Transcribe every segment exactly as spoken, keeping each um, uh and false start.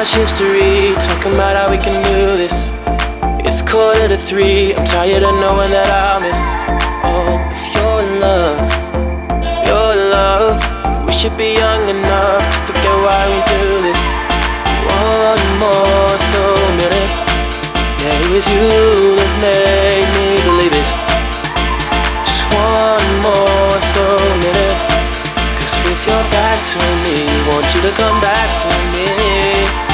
much history, talking about how we can do this. It's quarter to three, I'm tired of knowing that I'll miss. Oh, if your love, your love, we should be young enough to forget why we do this. One more slow minute, yeah, it was you that made me believe it. Just one more slow minute, cause with your back to me, want you to come back to me.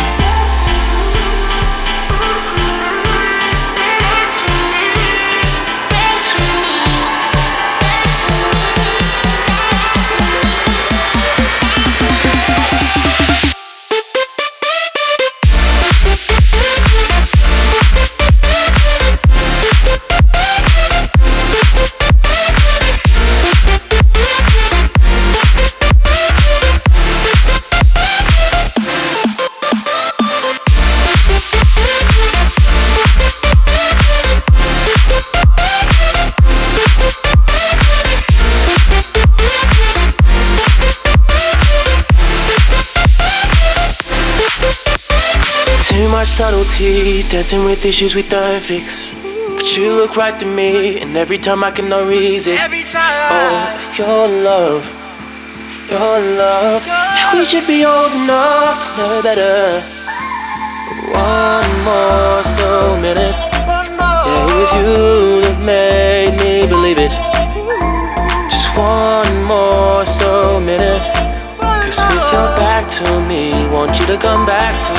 Too much subtlety, dancing with issues we don't fix. But you look right to me, and every time I can not resist. Oh, if your love, your love, we should be old enough to know better. One more slow minute, yeah, it was you that made me believe it. Just one more slow minute, cause with your back to me, want you to come back to me.